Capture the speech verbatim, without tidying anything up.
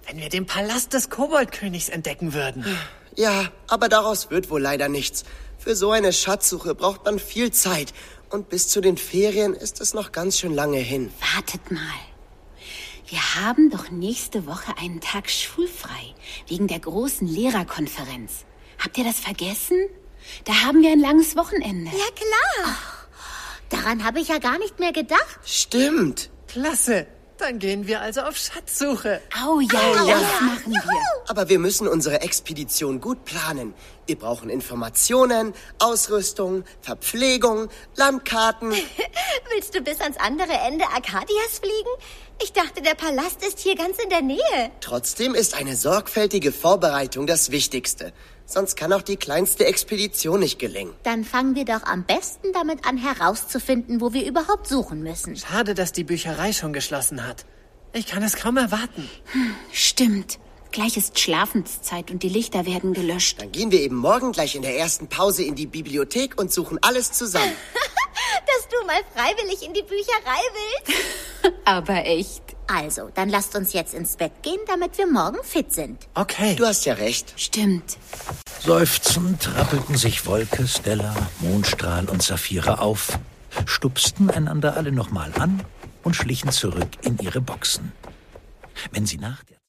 wenn wir den Palast des Koboldkönigs entdecken würden. Ja, aber daraus wird wohl leider nichts. Für so eine Schatzsuche braucht man viel Zeit. Und bis zu den Ferien ist es noch ganz schön lange hin. Wartet mal. Wir haben doch nächste Woche einen Tag schulfrei, wegen der großen Lehrerkonferenz. Habt ihr das vergessen? Da haben wir ein langes Wochenende. Ja, klar. Oh, daran habe ich ja gar nicht mehr gedacht. Stimmt. Klasse. Dann gehen wir also auf Schatzsuche. Oh ja, Oh, das ja. machen wir. Aber wir müssen unsere Expedition gut planen. Wir brauchen Informationen, Ausrüstung, Verpflegung, Landkarten. Willst du bis ans andere Ende Arkadias fliegen? Ich dachte, der Palast ist hier ganz in der Nähe. Trotzdem ist eine sorgfältige Vorbereitung das Wichtigste. Sonst kann auch die kleinste Expedition nicht gelingen. Dann fangen wir doch am besten damit an, herauszufinden, wo wir überhaupt suchen müssen. Schade, dass die Bücherei schon geschlossen hat. Ich kann es kaum erwarten. Stimmt. Gleich ist Schlafenszeit und die Lichter werden gelöscht. Dann gehen wir eben morgen gleich in der ersten Pause in die Bibliothek und suchen alles zusammen. Dass du mal freiwillig in die Bücherei willst. Aber echt. Also, dann lasst uns jetzt ins Bett gehen, damit wir morgen fit sind. Okay. Du hast ja recht. Stimmt. Seufzend rappelten sich Wolke, Stella, Mondstrahl und Saphira auf, stupsten einander alle nochmal an und schlichen zurück in ihre Boxen. Wenn sie nach der